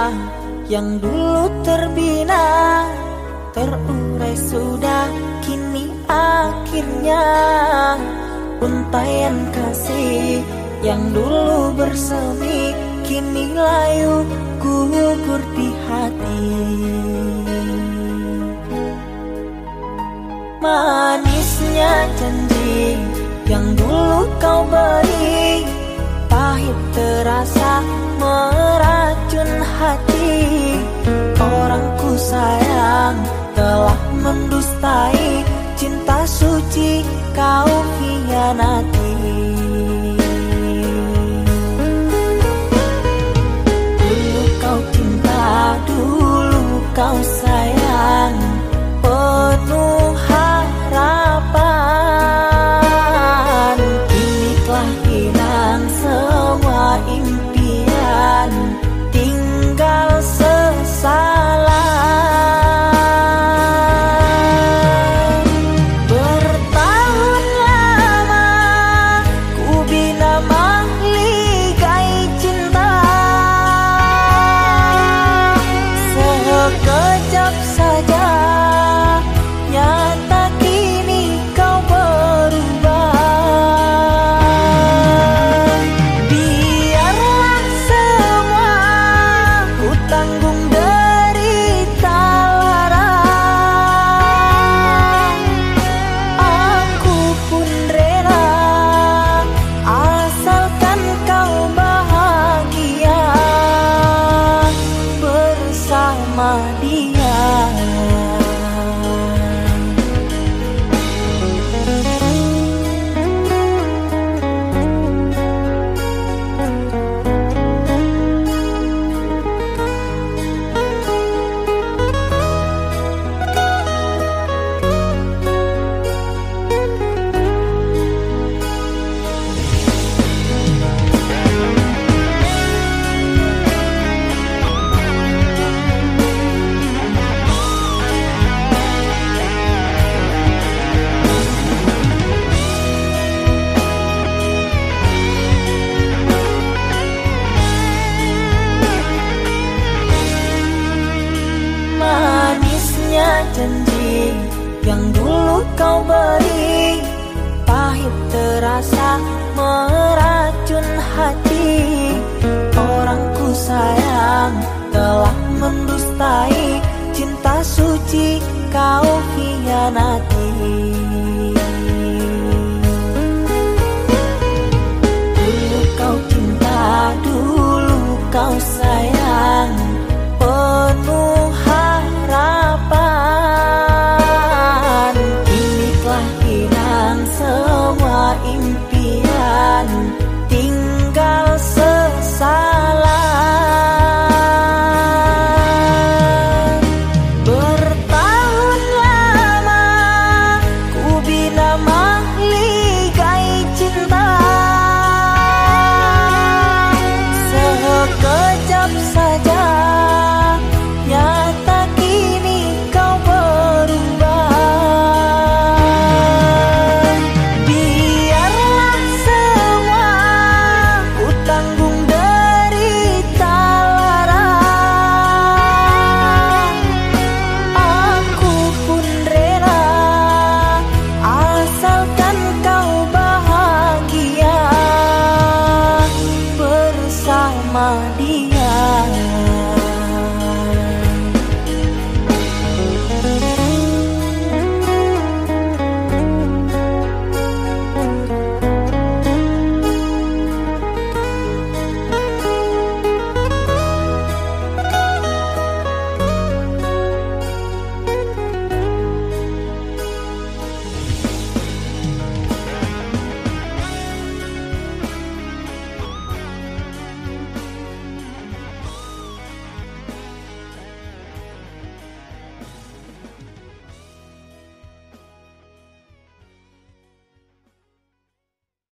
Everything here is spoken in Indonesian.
yang dulu terbina, terurai sudah kini akhirnya. Untaian kasih yang dulu bersemi, kini layu gugur di hati. Manisnya janji yang dulu kau beri, pahit terasa meracun hati. Orang ku sayang telah mendustai, cinta suci kau hianati. Dulu kau cinta, dulu kau sayang, penuh harapan. Kini telah hilang semua impian, tinggal sesalan. Bertahun lama ku bina mahligai cinta, sekejap saja nyata kini kau berubah. Biarlah semua ku tanggung derita lara, aku pun rela asalkan kau bahagia bersama dia. Manisnya janji yang dulu kau beri, pahit terasa meracun hati. Orang ku sayang telah mendustai, cinta suci kau hianati.